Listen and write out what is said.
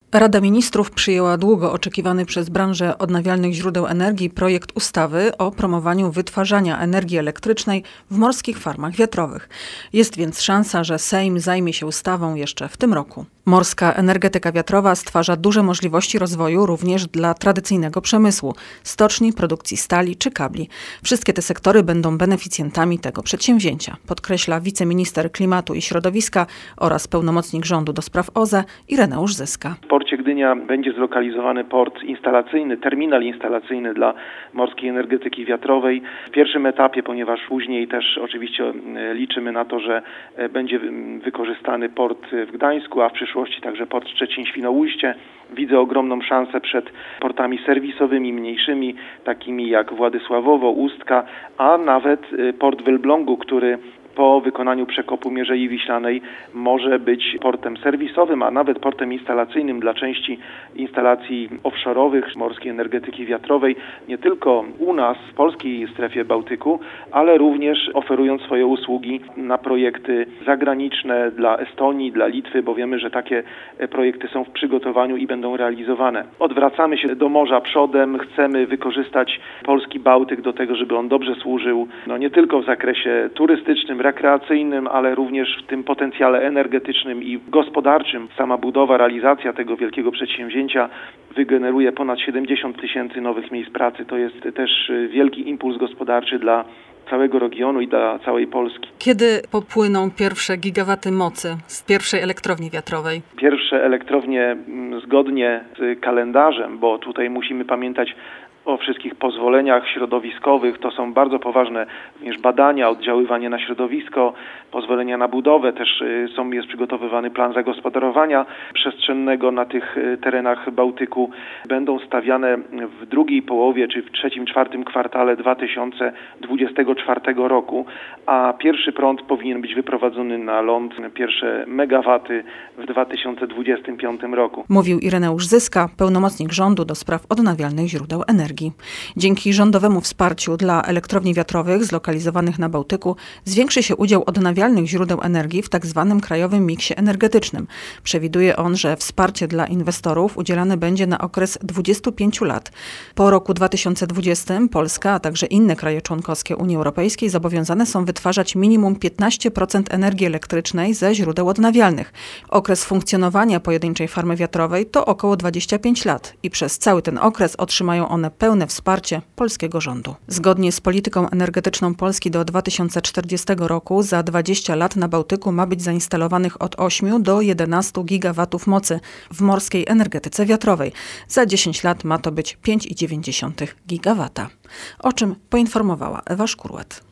Rada Ministrów przyjęła długo oczekiwany przez branżę odnawialnych źródeł energii projekt ustawy o promowaniu wytwarzania energii elektrycznej w morskich farmach wiatrowych. Jest więc szansa, że Sejm zajmie się ustawą jeszcze w tym roku. Morska energetyka wiatrowa stwarza duże możliwości rozwoju również dla tradycyjnego przemysłu, stoczni, produkcji stali czy kabli. Wszystkie te sektory będą beneficjentami tego przedsięwzięcia, podkreśla wiceminister klimatu i środowiska oraz pełnomocnik rządu do spraw OZE Ireneusz Zyska. W porcie Gdynia będzie zlokalizowany port instalacyjny, terminal instalacyjny dla morskiej energetyki wiatrowej. W pierwszym etapie, ponieważ później też oczywiście liczymy na to, że będzie wykorzystany port w Gdańsku, a w przyszłości także port Szczecin-Świnoujście. Widzę ogromną szansę przed portami serwisowymi mniejszymi, takimi jak Władysławowo, Ustka, a nawet port w Elblągu, który po wykonaniu przekopu Mierzei Wiślanej może być portem serwisowym, a nawet portem instalacyjnym dla części instalacji offshore'owych morskiej energetyki wiatrowej, nie tylko u nas, w polskiej strefie Bałtyku, ale również oferując swoje usługi na projekty zagraniczne dla Estonii, dla Litwy, bo wiemy, że takie projekty są w przygotowaniu i będą realizowane. Odwracamy się do morza przodem, chcemy wykorzystać polski Bałtyk do tego, żeby on dobrze służył, nie tylko w zakresie turystycznym, rekreacyjnym, ale również w tym potencjale energetycznym i gospodarczym. Sama budowa, realizacja tego wielkiego przedsięwzięcia wygeneruje ponad 70 000 nowych miejsc pracy. To jest też wielki impuls gospodarczy dla całego regionu i dla całej Polski. Kiedy popłyną pierwsze gigawaty mocy z pierwszej elektrowni wiatrowej? Pierwsze elektrownie zgodnie z kalendarzem, bo tutaj musimy pamiętać o wszystkich pozwoleniach środowiskowych. To są bardzo poważne również badania, oddziaływanie na środowisko, pozwolenia na budowę. Też jest przygotowywany plan zagospodarowania przestrzennego na tych terenach Bałtyku. Będą stawiane w drugiej połowie, czy w trzecim, czwartym kwartale 2024 roku, a pierwszy prąd powinien być wyprowadzony na ląd, pierwsze megawaty w 2025 roku. Mówił Ireneusz Zyska, pełnomocnik rządu do spraw odnawialnych źródeł energii. Dzięki rządowemu wsparciu dla elektrowni wiatrowych zlokalizowanych na Bałtyku zwiększy się udział odnawialnych źródeł energii w tzw. krajowym miksie energetycznym. Przewiduje on, że wsparcie dla inwestorów udzielane będzie na okres 25 lat. Po roku 2020 Polska, a także inne kraje członkowskie Unii Europejskiej zobowiązane są wytwarzać minimum 15% energii elektrycznej ze źródeł odnawialnych. Okres funkcjonowania pojedynczej farmy wiatrowej to około 25 lat i przez cały ten okres otrzymają one pełne wsparcie polskiego rządu. Zgodnie z polityką energetyczną Polski do 2040 roku za 20 lat na Bałtyku ma być zainstalowanych od 8 do 11 gigawatów mocy w morskiej energetyce wiatrowej. Za 10 lat ma to być 5,9 gigawata. O czym poinformowała Ewa Szkurłat.